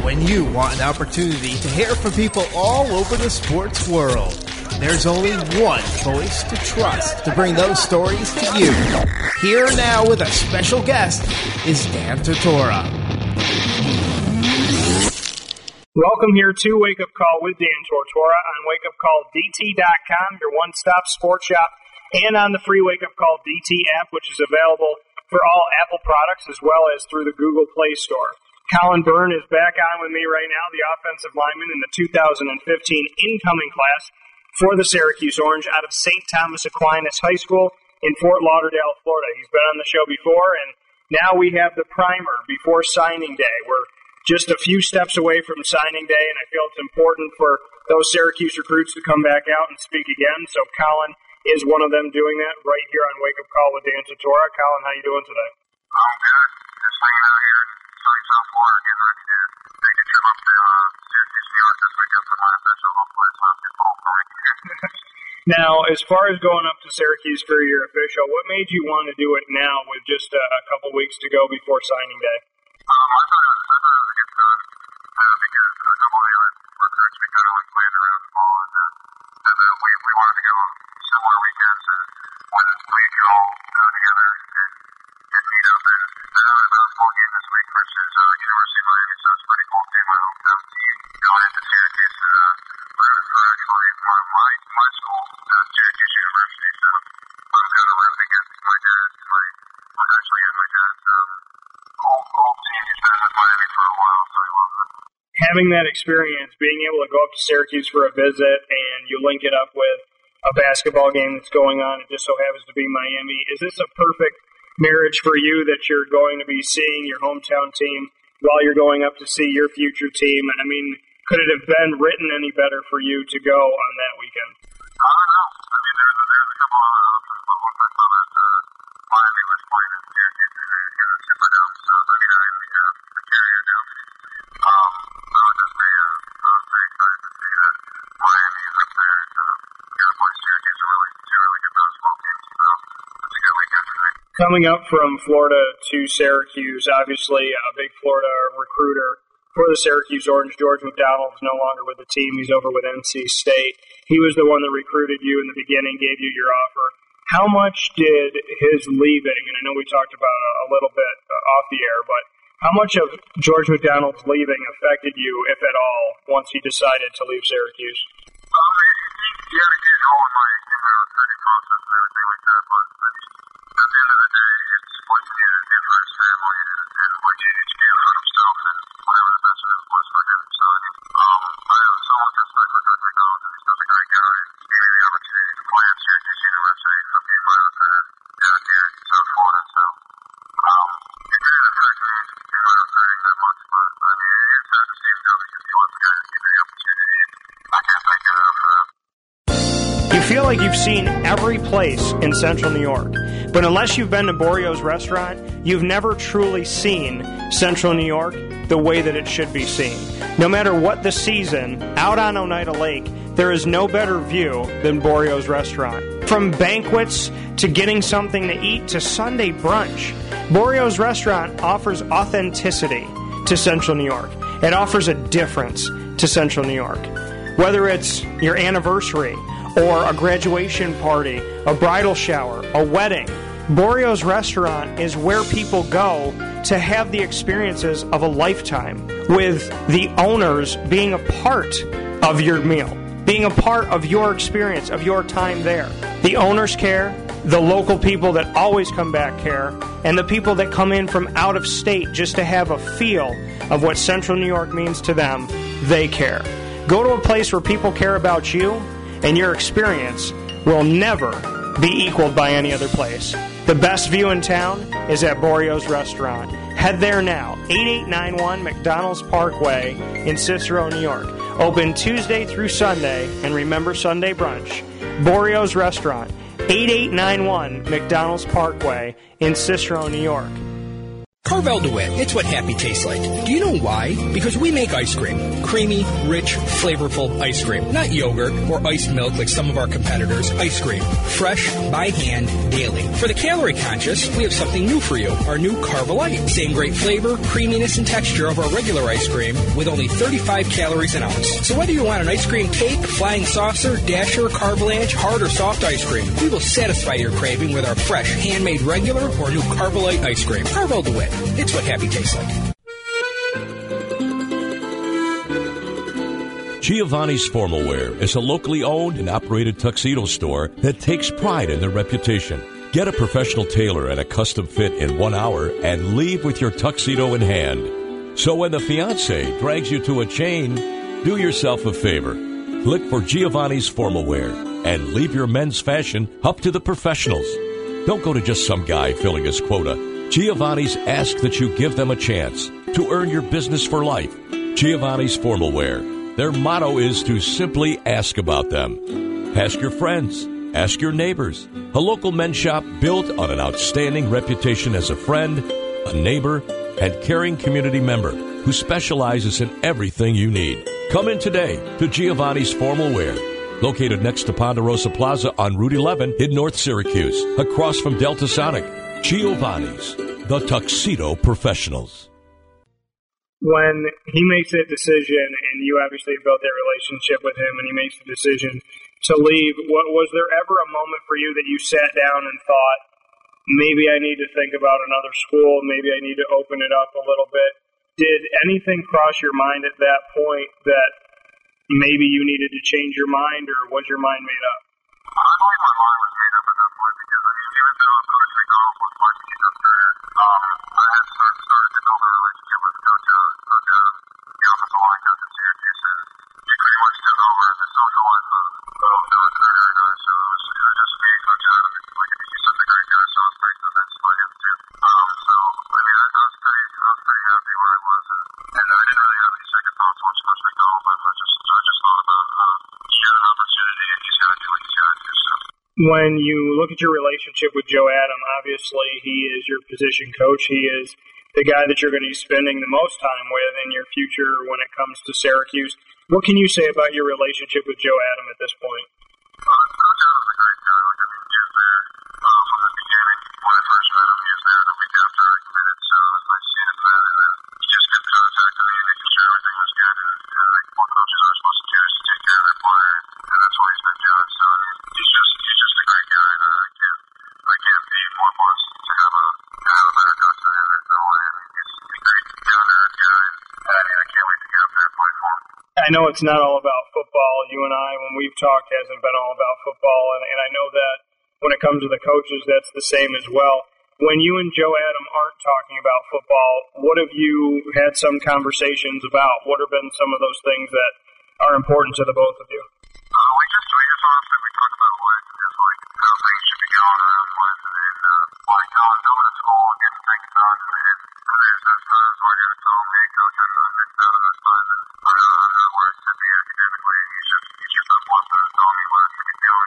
When you want an opportunity to hear from people all over the sports world, there's only one voice to trust to bring those stories to you. Here now with a special guest is Dan Tortora. Welcome here to Wake Up Call with Dan Tortora on WakeUpCallDT.com, your one-stop sports shop, and on the free Wake Up Call DT app, which is available for all Apple products as well as through the Google Play Store. Colin Byrne is back on with me right now, the offensive lineman in the 2015 incoming class for the Syracuse Orange out of St. Thomas Aquinas High School in Fort Lauderdale, Florida. He's been on the show before, and now we have the primer before signing day. We're just a few steps away from signing day, and I feel it's important for those Syracuse recruits to come back out and speak again. So Colin is one of them doing that right here on Wake Up Call with Dan Tortora. Colin, how you doing today? I'm good. Just hanging out here in sunny South Florida, getting ready to take a trip up to Syracuse, New York this weekend for my official. Hopefully it's not too cold for me. Now, as far as going up to Syracuse for your official, what made you want to do it now with just a couple weeks to go before signing day? I thought it was a good sign because a couple of the other recruits we kind of like planned around the ball and said that we wanted to go similar weekends and when we could all go together and meet up. And they're having a basketball game this week versus University of Miami, so it's a pretty cool team, my hometown team, going into Syracuse and rooting for actually my school, Syracuse University. So I'm kind of rooting against my dad's old team. He's been with Miami for a while, so he loves it. Having that experience, being able to go up to Syracuse for a visit and you link it up with a basketball game that's going on, it just so happens to be Miami. Is this a perfect marriage for you that you're going to be seeing your hometown team while you're going up to see your future team? I mean, could it have been written any better for you to go on that weekend? I don't know. I mean, there's a couple other options, but once I saw that Miami was playing in Syracuse in the Superdome, so I mean, in the Carrier Dome, I was pretty excited to see that Miami is up there and going to play Syracuse, two really good basketball teams. So it's a good weekend for me. Coming up from Florida to Syracuse, obviously a big Florida recruiter for the Syracuse Orange. George McDonald is no longer with the team. He's over with NC State. He was the one that recruited you in the beginning, gave you your offer. How much did his leaving, and I know we talked about a little bit off the air, but how much of George McDonald's leaving affected you, if at all, once he decided to leave Syracuse? He had a huge role in my recruiting process and everything like that, but I mean, at the end of the day, it's what you need to do for his family and what you need to do for himself and whatever the best was for him. So, I mean, I have so much respect for Coach McDonald, and he's such a great guy. He gave me the opportunity to play at Syracuse University from being my recruiter down here in South Florida. So, it didn't affect me in my recruiting that much, but I mean, it is sad to see him go because he was the guy that gave me the opportunity, and I can't thank him enough for that. You feel like you've seen every place in Central New York, but unless you've been to Borio's restaurant, you've never truly seen Central New York the way that it should be seen. No matter what the season, out on Oneida Lake, there is no better view than Borio's restaurant. From banquets to getting something to eat to Sunday brunch, Borio's restaurant offers authenticity to Central New York. It offers a difference to Central New York. Whether it's your anniversary or a graduation party, a bridal shower, a wedding, Borio's restaurant is where people go to have the experiences of a lifetime, with the owners being a part of your meal, being a part of your experience, of your time there. The owners care, the local people that always come back care, and the people that come in from out of state just to have a feel of what Central New York means to them, they care. Go to a place where people care about you, and your experience will never be equaled by any other place. The best view in town is at Borio's Restaurant. Head there now, 8891 McDonald's Parkway in Cicero, New York. Open Tuesday through Sunday, and remember Sunday brunch. Borio's Restaurant, 8891 McDonald's Parkway in Cicero, New York. Carvel DeWitt, it's what happy tastes like. Do you know why? Because we make ice cream. Creamy, rich, flavorful ice cream. Not yogurt or iced milk like some of our competitors. Ice cream. Fresh, by hand, daily. For the calorie conscious, we have something new for you. Our new Carbolite. Same great flavor, creaminess, and texture of our regular ice cream with only 35 calories an ounce. So whether you want an ice cream cake, flying saucer, dasher, Carbolanche, hard or soft ice cream, we will satisfy your craving with our fresh, handmade regular or new Carbolite ice cream. Carbo DeWitt. It's what happy tastes like. Giovanni's Formal Wear is a locally owned and operated tuxedo store that takes pride in their reputation. Get a professional tailor and a custom fit in 1 hour and leave with your tuxedo in hand. So when the fiancé drags you to a chain, do yourself a favor. Look for Giovanni's Formal Wear and leave your men's fashion up to the professionals. Don't go to just some guy filling his quota. Giovanni's asks that you give them a chance to earn your business for life. Giovanni's Formal Wear. Their motto is to simply ask about them. Ask your friends. Ask your neighbors. A local men's shop built on an outstanding reputation as a friend, a neighbor, and caring community member who specializes in everything you need. Come in today to Giovanni's Formal Wear, located next to Ponderosa Plaza on Route 11 in North Syracuse, across from Delta Sonic. Giovanni's, the Tuxedo Professionals. When he makes that decision, and you obviously built that relationship with him, and he makes the decision to leave, was there ever a moment for you that you sat down and thought, maybe I need to think about another school, maybe I need to open it up a little bit? Did anything cross your mind at that point that maybe you needed to change your mind, or was your mind made up? I believe my mind was made up at that point because, I mean, even though Coach McDonald was my teacher career, I had started to build a relationship with Coach Adam, the offensive line coach at Syracuse, and he pretty much took over the social life of the recruiter and I, so it was just me and Coach Adam, and like, he's such a great guy, so I was pretty convinced by him too. So, I mean, I was pretty happy where I was, and I didn't really have any second thoughts once Coach McDonald left. I just thought about he had an opportunity, and he's got to do what he's got to do, so. When you look at your relationship with Joe Adam, obviously he is your position coach. He is the guy that you're going to be spending the most time with in your future when it comes to Syracuse. What can you say about your relationship with Joe Adam at this point? Coach Adam's a great guy. Like, I mean, he was there from the beginning. When I first met him, he was there the week after I committed, so it was nice seeing him then. And then he just kept contacting me and making sure everything was good. And like, what coaches are supposed to do is to take care of their player, and that's what he's been doing. So, I mean, he's just a great guy, and I can't be more blessed to have a better coach than him. There's no way. I mean, he's a great, down-to-earth guy, and I can't wait to get up there and play for him. I know it's not all about football. You and I, when we've talked, hasn't been all about football. And I know that when it comes to the coaches, that's the same as well. When you and Joe Adam aren't talking about football, what have you had some conversations about? What have been some of those things that are important to the both of you? We just honestly, we talk about life and just like how things should be going around life and like going to school and getting things done. And there's those times where I got to tell him, hey, coach, I missed out on this time and I'm not where I should be academically. And he's just a blessing to tell me what I should be doing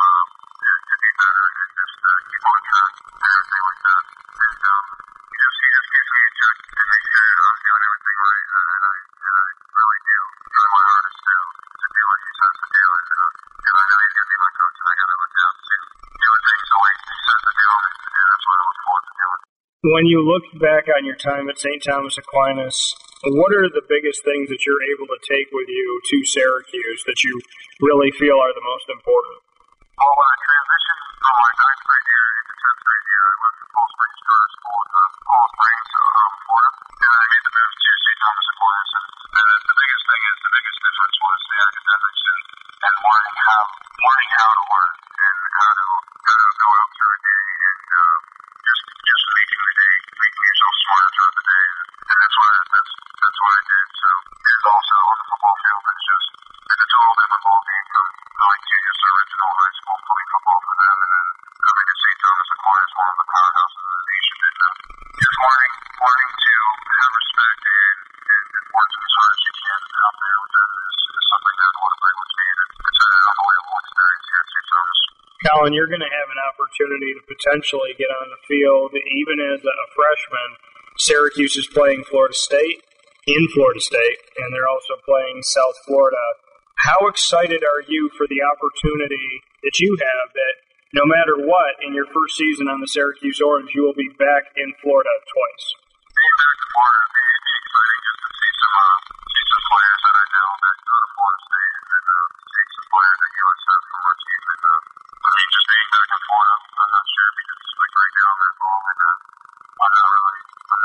to be better and just keep on track and everything like that. And he just keeps me in check and makes sure I'm doing everything right. And I really do try my hardest to do what he says to do. And because I know he's going to be my coach and I got to adapt to doing things the way he says to do them. And that's what I look forward to doing. When you look back on your time at St. Thomas Aquinas, what are the biggest things that you're able to take with you to Syracuse that you really feel are the most important? Well, when I transitioned from my 9th grade year into 10th grade year, I left the Coral Springs Charter School in Coral Springs, Florida, and I made the move to St. Thomas Aquinas. And the biggest thing is, the biggest difference was the academics and learning how to learn and how to go out through a day and just making the day, making yourself smarter throughout the day. And that's what I did. So, and also on the football field, it's a total different ball game from going to just original high school playing football for them, and then coming to St. Thomas Aquinas, one of the powerhouses of the nation, and just learning to have respect and working as hard as you can out there with them is something that I want to bring with me, and it's an unbelievable experience here at St. Thomas. Colin, you're going to have an opportunity to potentially get on the field even as a freshman. Syracuse is playing Florida State. in Florida State, and they're also playing South Florida. How excited are you for the opportunity that you have that no matter what, in your first season on the Syracuse Orange, you will be back in Florida twice? Being back to Florida would be exciting just to see some players that I know that go to Florida State and seeing some players that USF from our team. And just being back in Florida, I'm not sure because like right now I'm at home and it's not really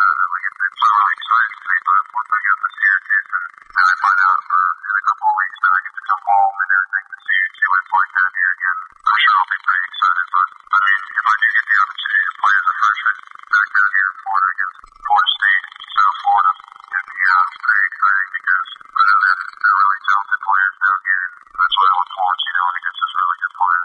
exciting to me. But once I get up to Syracuse and I find out in a couple of weeks that I get to come home and everything to see what it's like down here again, I'm sure I'll be pretty excited. But I mean, if I do get the opportunity to play as a freshman back down here in Florida against Florida State, South Florida, it'd be pretty exciting because I know they're really talented players down here, and that's what I look forward to doing against this really good player.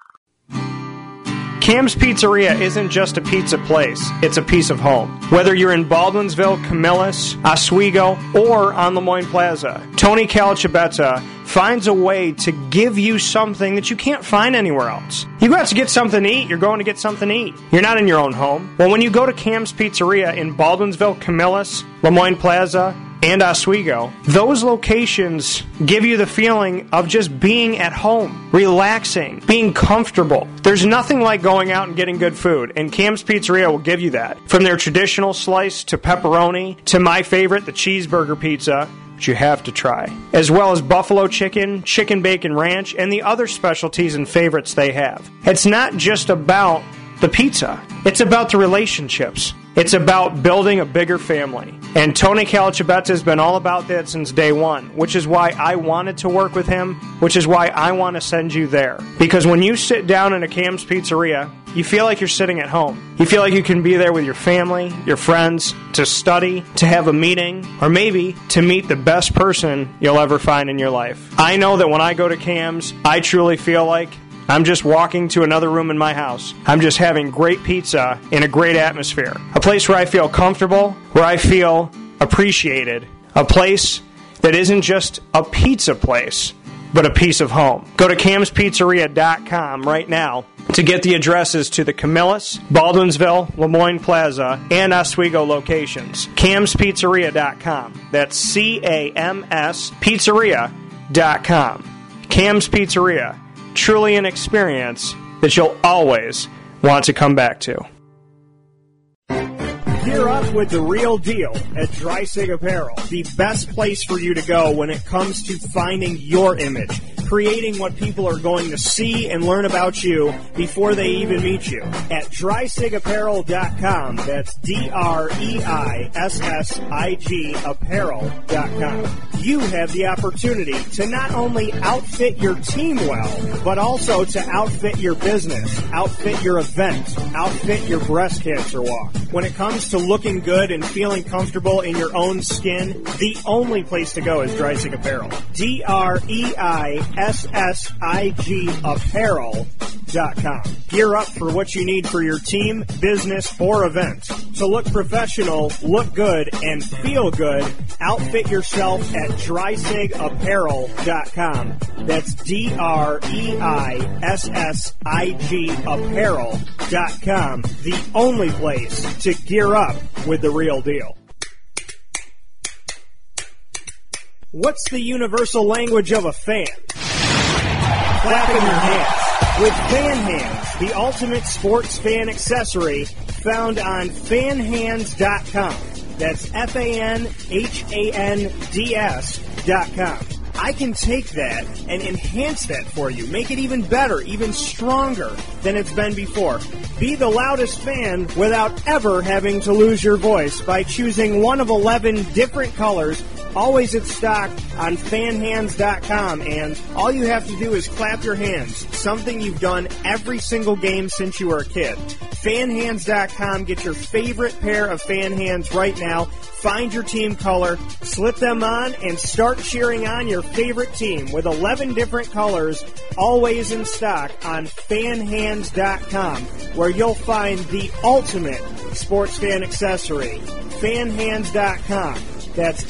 Cam's Pizzeria isn't just a pizza place, it's a piece of home. Whether you're in Baldwinsville, Camillus, Oswego, or on Lemoyne Plaza, Tony Calacibetta finds a way to give you something that you can't find anywhere else. You go out to get something to eat, you're going to get something to eat. You're not in your own home. Well, when you go to Cam's Pizzeria in Baldwinsville, Camillus, Lemoyne Plaza, and Oswego, those locations give you the feeling of just being at home, relaxing, being comfortable. There's nothing like going out and getting good food, and Cam's Pizzeria will give you that. From their traditional slice to pepperoni to my favorite, the cheeseburger pizza, which you have to try, as well as buffalo chicken, chicken bacon ranch, and the other specialties and favorites they have. It's not just about the pizza. It's about the relationships. It's about building a bigger family. And Tony Calacibetta has been all about that since day one, which is why I wanted to work with him, which is why I want to send you there. Because when you sit down in a Cam's Pizzeria, you feel like you're sitting at home. You feel like you can be there with your family, your friends, to study, to have a meeting, or maybe to meet the best person you'll ever find in your life. I know that when I go to Cam's, I truly feel like I'm just walking to another room in my house. I'm just having great pizza in a great atmosphere. A place where I feel comfortable, where I feel appreciated. A place that isn't just a pizza place, but a piece of home. Go to camspizzeria.com right now to get the addresses to the Camillus, Baldwinsville, Lemoyne Plaza, and Oswego locations. camspizzeria.com. That's CAMS Pizzeria.com. Cam's Pizzeria. Truly an experience that you'll always want to come back to. Gear up with the real deal at Dreisig Apparel, the best place for you to go when it comes to finding your image, creating what people are going to see and learn about you before they even meet you. At DreisigApparel.com, that's DREISSIG Apparel.com. You have the opportunity to not only outfit your team well, but also to outfit your business, outfit your event, outfit your breast cancer walk. When it comes to looking good and feeling comfortable in your own skin, the only place to go is Dreisig Apparel. DREISSIG Apparel.com. Gear up for what you need for your team, business, or event. To look professional, look good, and feel good, outfit yourself at DreisigApparel.com. That's DREISSIG Apparel.com. The only place to gear up with the real deal. What's the universal language of a fan? Clapping your hands. With Fan Hands, the ultimate sports fan accessory found on fanhands.com. That's FANHANDS.com. I can take that and enhance that for you, make it even better, even stronger than it's been before. Be the loudest fan without ever having to lose your voice by choosing one of 11 different colors, always in stock on fanhands.com, and all you have to do is clap your hands, something you've done every single game since you were a kid. Fanhands.com, get your favorite pair of fan hands right now. Find your team color, slip them on, and start cheering on your favorite team with 11 different colors, always in stock on fanhands.com, where you'll find the ultimate sports fan accessory. Fanhands.com. That's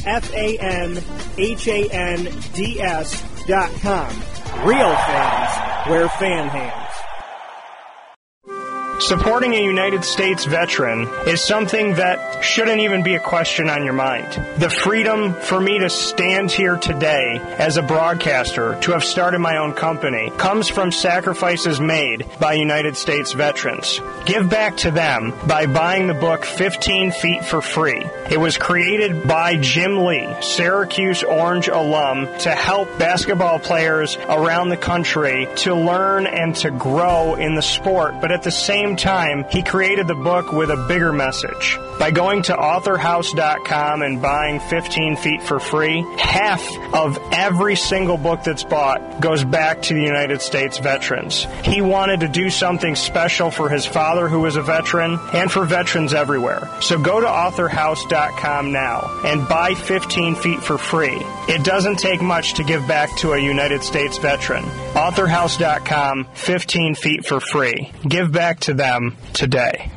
FANHANDS.com. Real fans wear fan hands. Supporting a United States veteran is something that shouldn't even be a question on your mind. The freedom for me to stand here today as a broadcaster, to have started my own company, comes from sacrifices made by United States veterans. Give back to them by buying the book 15 Feet for free. It was created by Jim Lee, Syracuse Orange alum, to help basketball players around the country to learn and to grow in the sport, but at the same time, he created the book with a bigger message. By going to authorhouse.com and buying 15 Feet for free, half of every single book that's bought goes back to the United States veterans. He wanted to do something special for his father, who was a veteran, and for veterans everywhere. So go to authorhouse.com now and buy 15 Feet for free. It doesn't take much to give back to a United States veteran. authorhouse.com, 15 Feet for free. Give back to them today.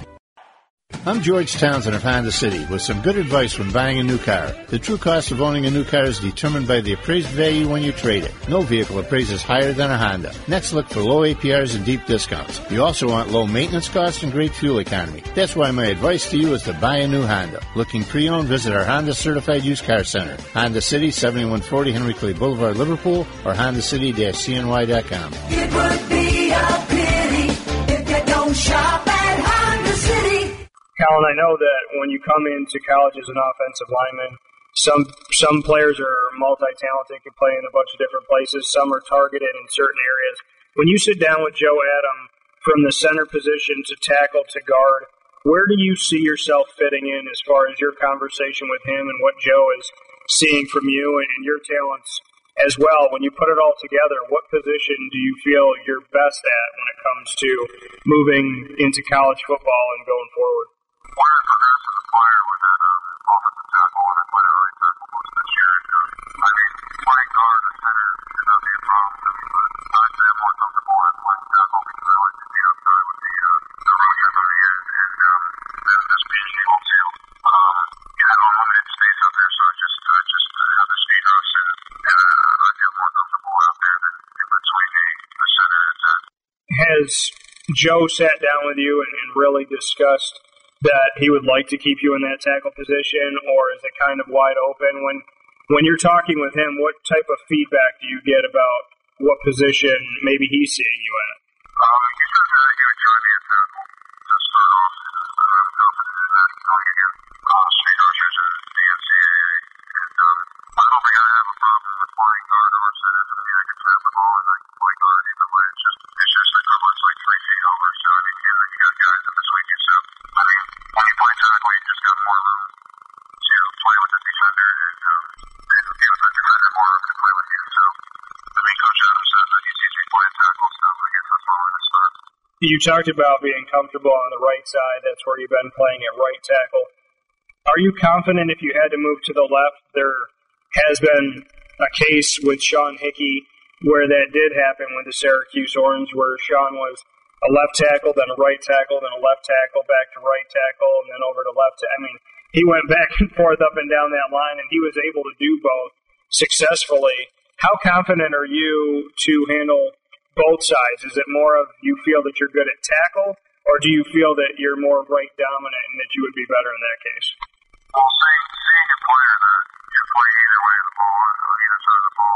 I'm George Townsend of Honda City with some good advice when buying a new car. The true cost of owning a new car is determined by the appraised value when you trade it. No vehicle appraises higher than a Honda. Next, look for low APRs and deep discounts. You also want low maintenance costs and great fuel economy. That's why my advice to you is to buy a new Honda. Looking pre-owned, visit our Honda Certified Used Car Center. Honda City, 7140 Henry Clay Boulevard, Liverpool, or HondaCity-CNY.com. It would be a pity if you don't shop at Honda City. Colin, I know that when you come into college as an offensive lineman, some players are multi-talented, can play in a bunch of different places. Some are targeted in certain areas. When you sit down with Joe Adam, from the center position to tackle to guard, where do you see yourself fitting in as far as your conversation with him and what Joe is seeing from you and your talents as well? When you put it all together, what position do you feel you're best at when it comes to moving into college football and going forward? When I progressed as a player was at offensive tackle, and I played at right tackle most of this year. I mean, playing guard or center should not be a problem to me, but I'd say I'm more comfortable at playing tackle because I like to be outside with the rushers on the end, and just being able to have unlimited space out there, so I just have the speed rush, and I feel more comfortable out there than in between the center and tackle. Has Joe sat down with you and really discussed that he would like to keep you in that tackle position, or is it kind of wide open? When you're talking with him, what type of feedback do you get about what position maybe he's seeing you at? He says that he would try me at tackle to start off, and I'm confident in that going against speed rushers and the NCAA. And I don't think I have a problem with playing guard or center. I mean, I can snap the ball and I can play guard either way. It's just the coverage like 3 feet over. So I mean, and then you got guys in between you. So I mean, when you play tackle, you just got more room to play with the defender and give the defender more room to play with you. So I mean, Coach Adams says that he's easy playing tackle, so I guess that's where we're going to start. You talked about being comfortable on the right side. That's where you've been playing at right tackle. Are you confident if you had to move to the left? There has been a case with Sean Hickey where that did happen with the Syracuse Orange, where Sean was a left tackle, then a right tackle, then a left tackle, back to right tackle, and then over to left. I mean, he went back and forth up and down that line, and he was able to do both successfully. How confident are you to handle both sides? Is it more of you feel that you're good at tackle, or do you feel that you're more right dominant and that you would be better in that case? Well, seeing a player that can play either way of the ball, on either side of the ball,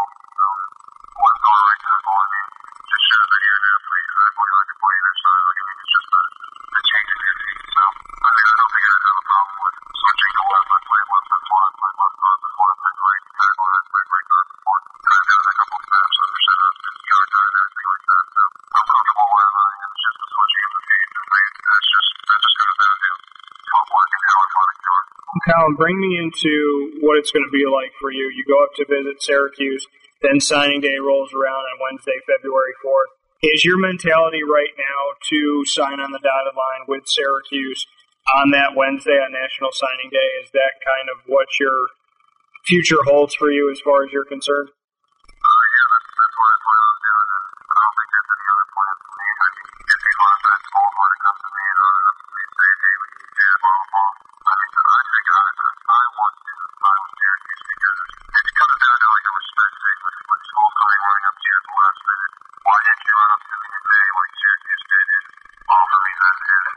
left or right tackle, I mean, just shows that you're an athlete. I believe I can play either side. Like, I mean, it's just a change of your feet. So, I mean, I don't think I'd have a problem with switching to left. I played left before. I played left guard before. I played right tackle, and I played right guard before. And I've gotten a couple snaps under center and yard guard and everything like that. So, I'm comfortable wherever I am. It's just the switching of the feet. And that just comes down to footwork and how athletic you are. Colin, bring me into what it's going to be like for you. You go up to visit Syracuse, then signing day rolls around on Wednesday, February 4th. Is your mentality right now to sign on the dotted line with Syracuse on that Wednesday on National Signing Day? Is that kind of what your future holds for you as far as you're concerned? Yeah, that's what I plan on doing, and I don't think there's any other plan for me. I mean, if these last nights calls were to come to me and running up to me and saying, hey, we need you, blah, blah, blah, I mean, I think I want to sign with Syracuse because it comes down to like a respect thing with schools coming running up to you at the last minute. Why didn't you run up to me in May like Syracuse did and offer me that? And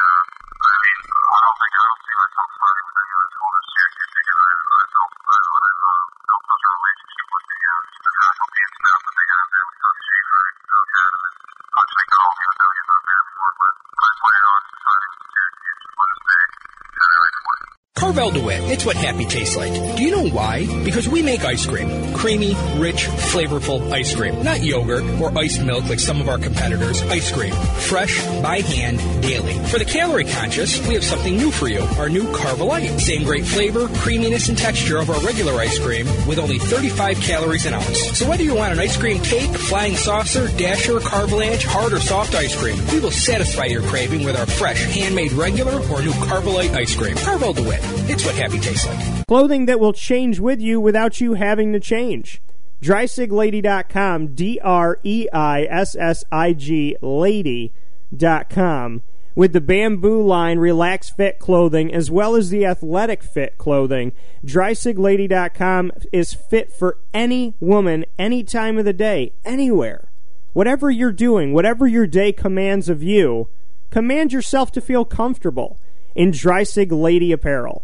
the faculty and staff that they have there with Coach Schaefer and Coach Adam and Coach McDonald, even though he's not there anymore. But I plan on deciding to want to stay Saturday morning. Carvel DeWitt, it's what happy tastes like. Do you know why? Because we make ice cream. Creamy, rich, flavorful ice cream. Not yogurt or iced milk like some of our competitors. Ice cream. Fresh, by hand, daily. For the calorie conscious, we have something new for you. Our new Carvelite. Same great flavor, creaminess, and texture of our regular ice cream with only 35 calories an ounce. So whether you want an ice cream cake, flying saucer, dasher, carvalanche, hard or soft ice cream, we will satisfy your craving with our fresh, handmade regular or new Carvelite ice cream. Carvel DeWitt. It's what happy tastes like. Clothing that will change with you without you having to change. DreisigLady.com, DREISSIG Lady.com. With the Bamboo line Relax Fit clothing as well as the Athletic Fit clothing, DreisigLady.com is fit for any woman, any time of the day, anywhere. Whatever you're doing, whatever your day commands of you, command yourself to feel comfortable in Dreisig Lady apparel.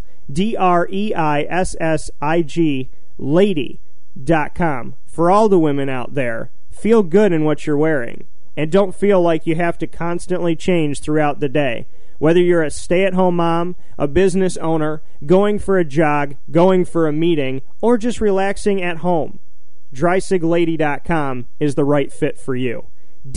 DREISSIG Lady.com. For all the women out there, feel good in what you're wearing. And don't feel like you have to constantly change throughout the day. Whether you're a stay-at-home mom, a business owner, going for a jog, going for a meeting, or just relaxing at home, DreisigLady.com is the right fit for you.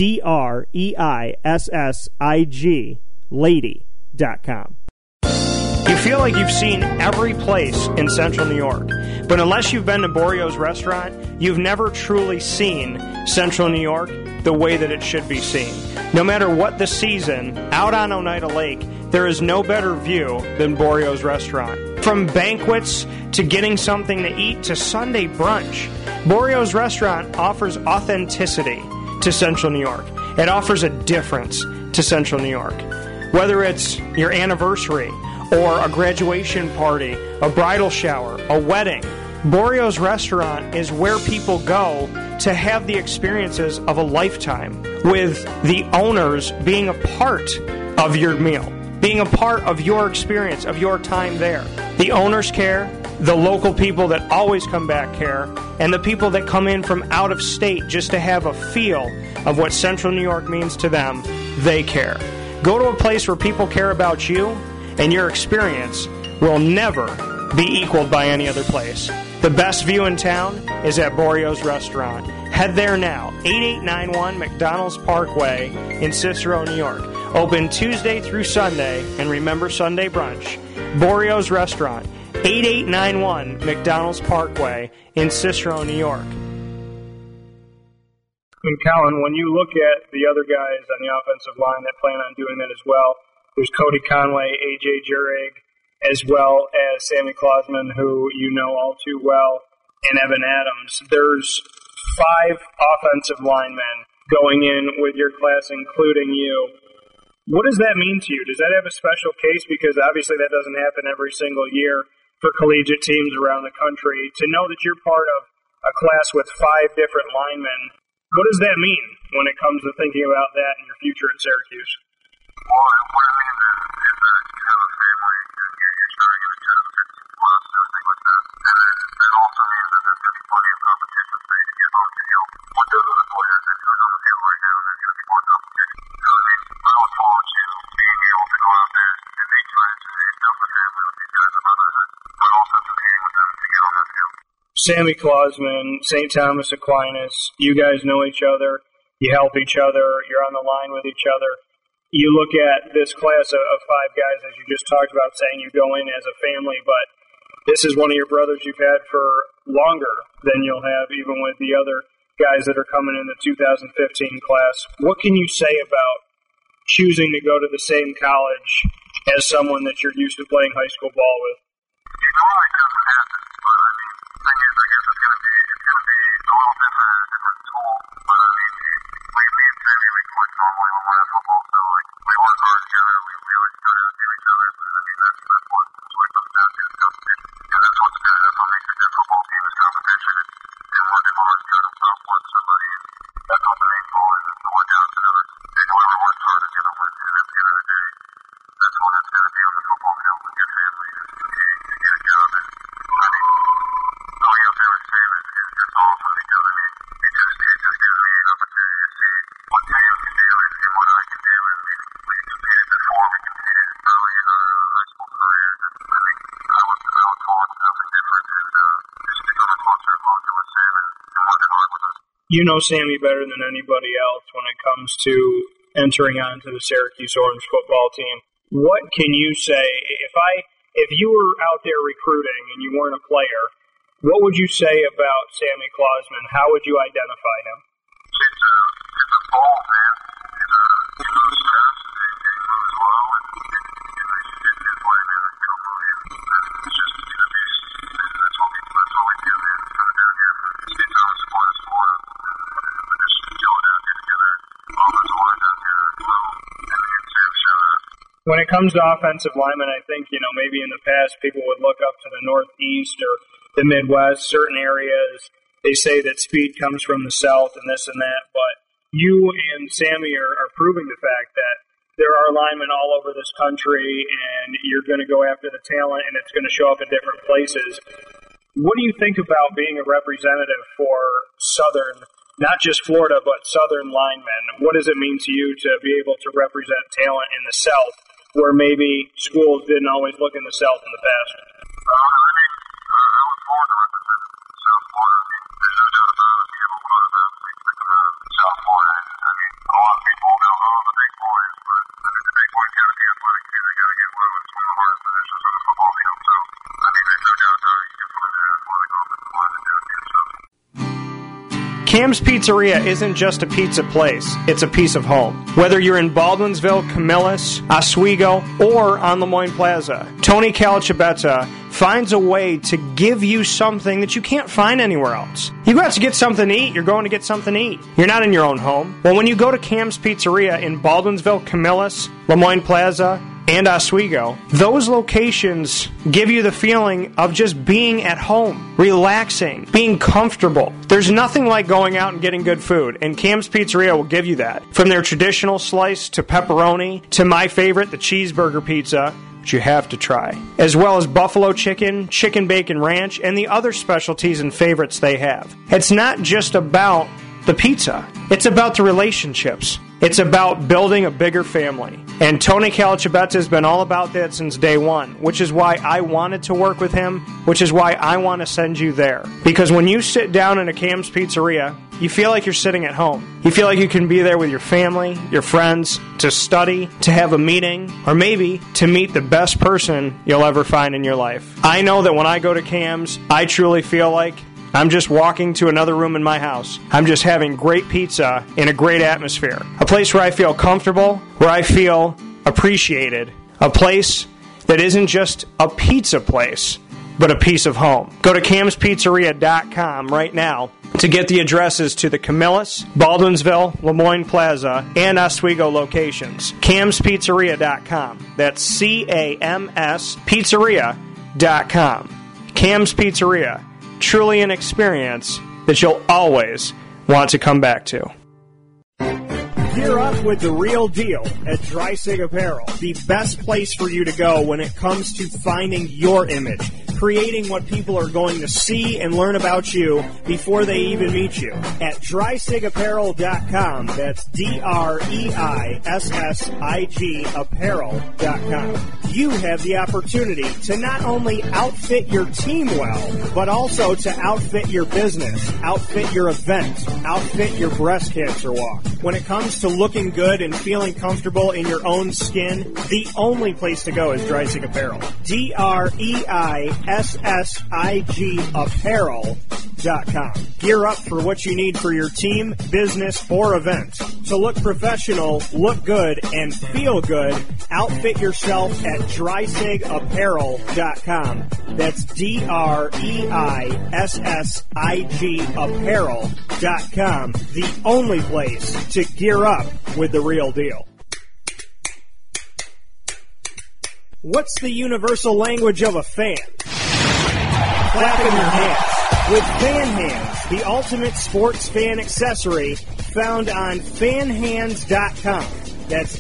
DREISSIG Lady.com. You feel like you've seen every place in Central New York, but unless you've been to Borio's restaurant, you've never truly seen Central New York the way that it should be seen. No matter what the season, out on Oneida Lake, there is no better view than Borio's restaurant. From banquets to getting something to eat to Sunday brunch, Borio's restaurant offers authenticity to Central New York. It offers a difference to Central New York. Whether it's your anniversary, or a graduation party, a bridal shower, a wedding, Borio's restaurant is where people go to have the experiences of a lifetime, with the owners being a part of your meal, being a part of your experience, of your time there. The owners care, the local people that always come back care, and the people that come in from out of state just to have a feel of what Central New York means to them, they care. Go to a place where people care about you, and your experience will never be equaled by any other place. The best view in town is at Borio's Restaurant. Head there now, 8891 McDonald's Parkway in Cicero, New York. Open Tuesday through Sunday, and remember Sunday brunch. Borio's Restaurant, 8891 McDonald's Parkway in Cicero, New York. And Colin, when you look at the other guys on the offensive line that plan on doing that as well, there's Cody Conway, A.J. Jurig, as well as Sammy Klausman, who you know all too well, and Evan Adams. There's 5 offensive linemen going in with your class, including you. What does that mean to you? Does that have a special case? Because obviously that doesn't happen every single year for collegiate teams around the country. To know that you're part of a class with 5 different linemen, what does that mean when it comes to thinking about that in your future at Syracuse? Well, what it means is that you have a family and you're starting in the 2015 class and everything like that. And then that also means that there's going to be plenty of competition for you to get on the field with those other players and who's on the field right now, and there's going to be more competition. So, I mean, I look forward to being able to go out there and make friends and build a family with these guys and brotherhood, but also competing with them to get on that field. Sammy Klausman, St. Thomas Aquinas, you guys know each other, you help each other, you're on the line with each other. You look at this class of 5 guys, as you just talked about, saying you go in as a family, but this is one of your brothers you've had for longer than you'll have even with the other guys that are coming in the 2015 class. What can you say about choosing to go to the same college as someone that you're used to playing high school ball with? It normally doesn't happen, but I mean, the thing is, I guess it's going to be a little different at a different school, but I mean, like me and Sammy, we click normally when we're at football, so like, we work hard together, we always try to outdo each other, but I mean, that's what it comes down to, is competition, and that's what's good, that's what makes a good football team is competition, and working hard and trying to outsmart somebody, and that's what the main goal is to work out together, and whoever works hard is going to win, and at the end of the day, that's what it's going to be on the football field with your family, is competing to get a job, and I mean, going out there with Sam is awesome. You know Sammy better than anybody else when it comes to entering onto the Syracuse Orange football team. What can you say if you were out there recruiting and you weren't a player? What would you say about Sammy Clausman? How would you identify him? It's a ball, man. He moves fast, he moves well, and he's getting his way, man. He'll move you. It's just, he's a beast. That's what we do, man. Come down here. Get down to Florida. We just go down here together. All those line down here. And Sam show that. When it comes to offensive linemen, I think, maybe in the past people would look up to the Northeast or the Midwest, certain areas. They say that speed comes from the South and this and that, but you and Sammy are proving the fact that there are linemen all over this country, and you're going to go after the talent, and it's going to show up in different places. What do you think about being a representative for Southern, not just Florida, but Southern linemen? What does it mean to you to be able to represent talent in the South, where maybe schools didn't always look in the South in the past? I was born to represent South Florida. There's no doubt about it. We have a lot of athletes that come out of South Florida. A lot of people go, the big boys, but the big boys got to be athletic too. They got to get well. It's one of the hardest positions on the football field. So, there's no doubt about it. You can find an athletic offensive line to do it yourself. Cam's Pizzeria isn't just a pizza place, it's a piece of home. Whether you're in Baldwinsville, Camillus, Oswego, or on Lemoyne Plaza, Tony Calacibetta finds a way to give you something that you can't find anywhere else. You go out to get something to eat, you're going to get something to eat. You're not in your own home. Well, when you go to Cam's Pizzeria in Baldwinsville, Camillus, Lemoyne Plaza, and Oswego, those locations give you the feeling of just being at home, relaxing, being comfortable. There's nothing like going out and getting good food, and Cam's Pizzeria will give you that. From their traditional slice to pepperoni to my favorite, the cheeseburger pizza, which you have to try, as well as buffalo chicken, chicken bacon ranch, and the other specialties and favorites they have. It's not just about the pizza. It's about the relationships. It's about building a bigger family. And Tony Calacibetta has been all about that since day one, which is why I wanted to work with him, which is why I want to send you there. Because when you sit down in a Cam's Pizzeria, you feel like you're sitting at home. You feel like you can be there with your family, your friends, to study, to have a meeting, or maybe to meet the best person you'll ever find in your life. I know that when I go to Cam's, I truly feel like I'm just walking to another room in my house. I'm just having great pizza in a great atmosphere. A place where I feel comfortable, where I feel appreciated. A place that isn't just a pizza place, but a piece of home. Go to camspizzeria.com right now to get the addresses to the Camillus, Baldwinsville, Lemoyne Plaza, and Oswego locations. camspizzeria.com. That's CAMS Pizzeria.com. Cam's Pizzeria. Truly an experience that you'll always want to come back to. Gear up with the real deal at Dry Sig Apparel, the best place for you to go when it comes to finding your image, creating what people are going to see and learn about you before they even meet you. At DrySigApparel.com, that's DREISSIG Apparel.com. You have the opportunity to not only outfit your team well, but also to outfit your business, outfit your event, outfit your breast cancer walk. When it comes to looking good and feeling comfortable in your own skin, the only place to go is Dry Sig Apparel. DREISSIG Apparel.com. Gear up for what you need for your team, business, or event. To look professional, look good, and feel good, outfit yourself at DrySigApparel.com. That's DREISSIG Apparel.com. The only place to gear up with the real deal. What's the universal language of a fan? Clapping your hands. With Fan Hands, the ultimate sports fan accessory found on fanhands.com. That's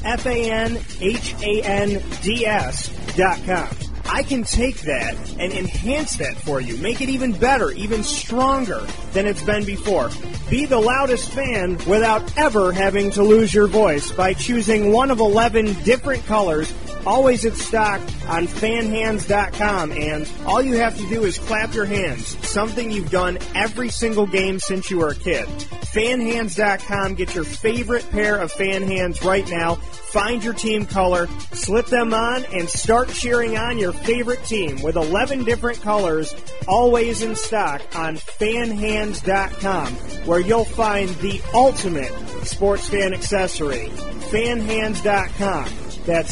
FANHANDS.com. I can take that and enhance that for you, make it even better, even stronger than it's been before. Be the loudest fan without ever having to lose your voice by choosing one of 11 different colors, always in stock on fanhands.com, and all you have to do is clap your hands, something you've done every single game since you were a kid. FanHands.com. Get your favorite pair of fan hands right now. Find your team color, slip them on, and start cheering on your favorite team with 11 different colors, always in stock on FanHands.com, where you'll find the ultimate sports fan accessory. FanHands.com. That's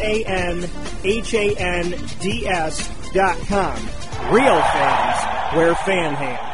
FanHands.com. Real fans wear fan hands.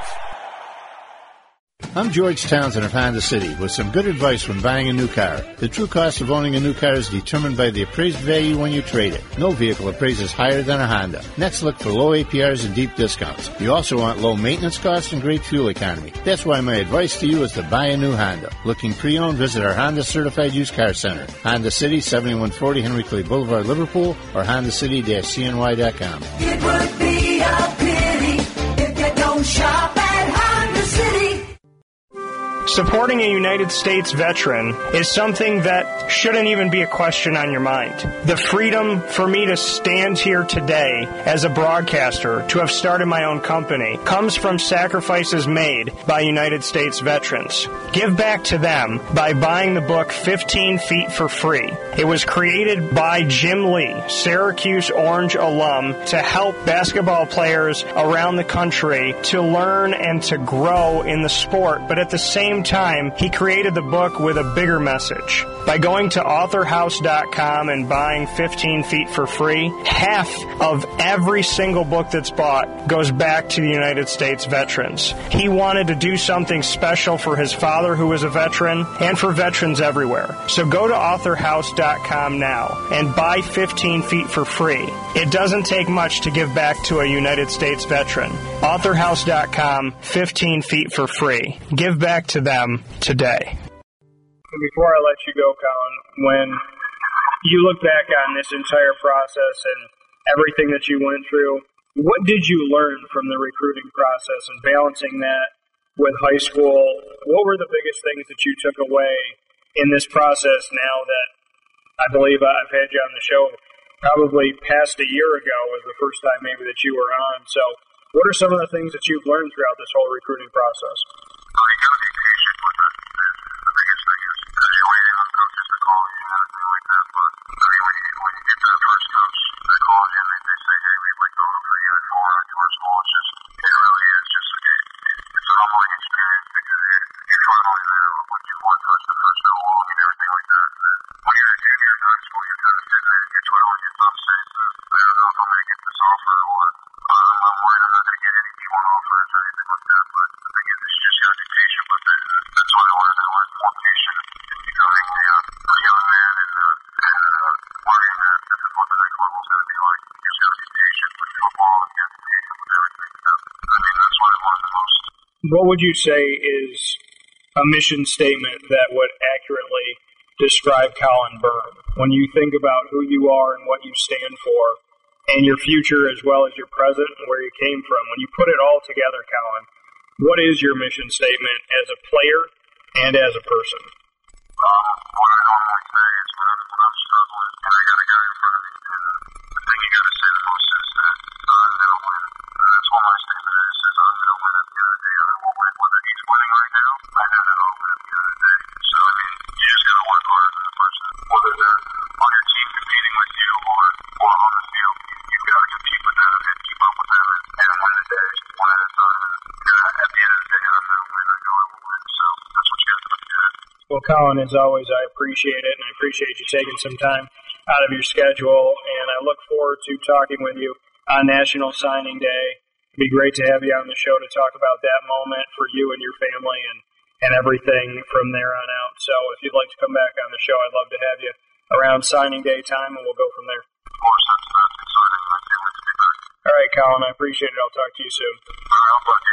I'm George Townsend of Honda City with some good advice when buying a new car. The true cost of owning a new car is determined by the appraised value when you trade it. No vehicle appraises higher than a Honda. Next, look for low APRs and deep discounts. You also want low maintenance costs and great fuel economy. That's why my advice to you is to buy a new Honda. Looking pre-owned, visit our Honda Certified Used Car Center. Honda City, 7140 Henry Clay Boulevard, Liverpool, or HondaCity-CNY.com. It would be a pity if you don't shop at Honda City. Supporting a United States veteran is something that shouldn't even be a question on your mind. The freedom for me to stand here today as a broadcaster, to have started my own company, comes from sacrifices made by United States veterans. Give back to them by buying the book 15 Feet for free. It was created by Jim Lee, Syracuse Orange alum, to help basketball players around the country to learn and to grow in the sport, but at the same time, he created the book with a bigger message. By going to authorhouse.com and buying 15 Feet for free, half of every single book that's bought goes back to the United States veterans. He wanted to do something special for his father, who was a veteran, and for veterans everywhere. So go to authorhouse.com now and buy 15 Feet for free. It doesn't take much to give back to a United States veteran. authorhouse.com, 15 Feet for free. Give back to them today. Before I let you go, Colin, when you look back on this entire process and everything that you went through, what did you learn from the recruiting process and balancing that with high school? What were the biggest things that you took away in this process now that I believe I've had you on the show probably past a year ago was the first time maybe that you were on. So what are some of the things that you've learned throughout this whole recruiting process? You got to be patient with it. The biggest thing is because you're waiting on coaches to call you and everything like that. But I mean, when you get that first coach that calls you and they say, "Hey, we'd like to offer you a tour on your school," it really is just it's a humbling experience because you're finally there when you've worked hard the first so long and everything like that. And when you're a junior in high school, you're kind of sitting there and you're twiddling your thumbs saying, "I don't know if I'm going to get this offer," or "I'm worried I'm not going to get any D1 offers," or anything like that. But the thing is, you just got to be patient with it. That's what I learned. I learned more patient in becoming a young man and learning that this is what the next level is going to be like. You just got to be patient with football and you got to be patient with everything. So, I mean, that's what I learned the most. What would you say is a mission statement that would accurately describe Colin Byrne? When you think about who you are and what you stand for, and your future as well as your present and where you came from, when you put it all together, Colin, what is your mission statement as a player and as a person? What I normally say is when I'm struggling and I got a guy in front of me, and the thing you got to say the most is that I'm going to win. And that's what my statement is I'm going to win at the end of the day. I won't win. Whether he's winning right now, I know that I'll win at the end of the day. So, I mean, you just got to work hard as a person. Whether they're on your team competing with you or on the field, you've got to compete with them and keep up with them and win the day one at a time. And at the end of the day, I'm going to win. I know I will win. So that's what you got to put together. Well, Colin, as always, I appreciate it, and I appreciate you taking some time out of your schedule, and I look forward to talking with you on National Signing Day. It'd be great to have you on the show to talk about that moment for you and your family and everything from there on out. So if you'd like to come back on the show, I'd love to have you around signing day time, and we'll go from there. Of course, that's exciting. I can't wait to be back. All right, Colin, I appreciate it. I'll talk to you soon. All right, I'll talk to you.